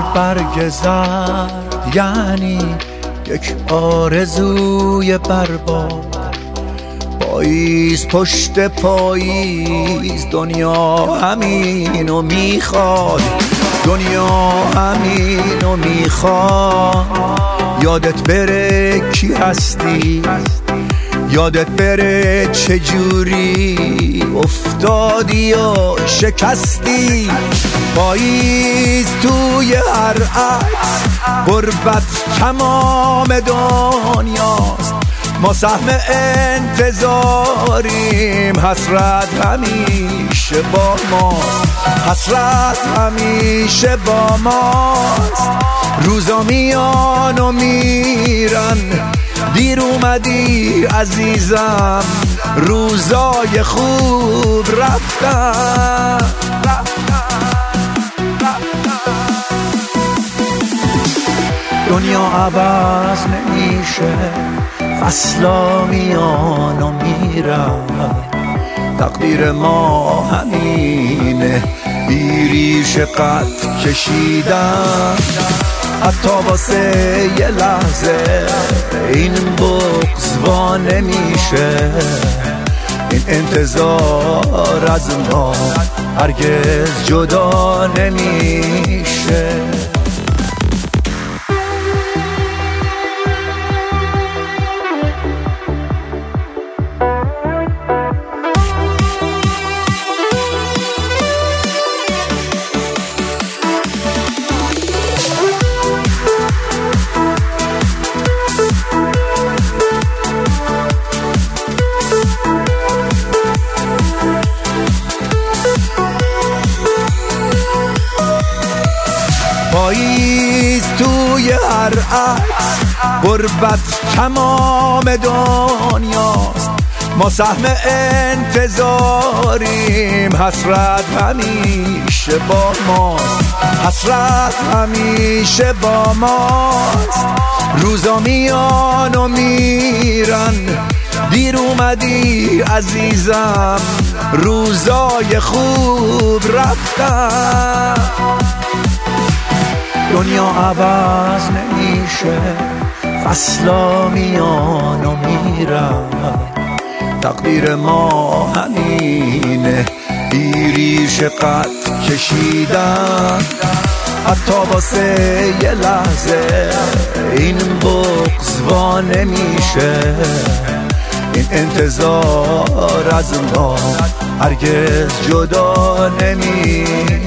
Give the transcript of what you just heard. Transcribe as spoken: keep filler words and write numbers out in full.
برگ زرد یعنی یک آرزوی برباد. پاییز پشت پاییز دنیا همینو میخواد، دنیا همینو میخواد. یادت بره کی هستی، یادت بره چجوری افتادی و شکستی. پاییز توی هر عکس، غربت تمام دنیاست. ما سهم انتظاریم، حسرت همیشه با ماست، حسرت همیشه با ماست. روزا میان و میرن، دیر اومدی عزیزم، روزای خوب رفتن. دنیا عوض نمیشه، فصلا میان و میرن. تقدیر ما همینه، بیریش قد کشیدن. حتی واسه یه لحظه این بغض وا نمیشه، این انتظار از ما هرگز جدا نمیشه. پاییز توی هر عکس، غربت تمام دنیاست. ما سهم انتظاریم، حسرت همیشه با ماست، حسرت همیشه با ماست. روزا میان و میرن، دیر اومدی عزیزم، روزای خوب رفتن. دنیا عوض نمیشه، فصلا میان و میرن. تقدیر ما همینه، بیریش قد کشیدن. حتی واسه یه لحظه این بغض وا نمیشه، این انتظار از ما هرگز جدا نمیشه.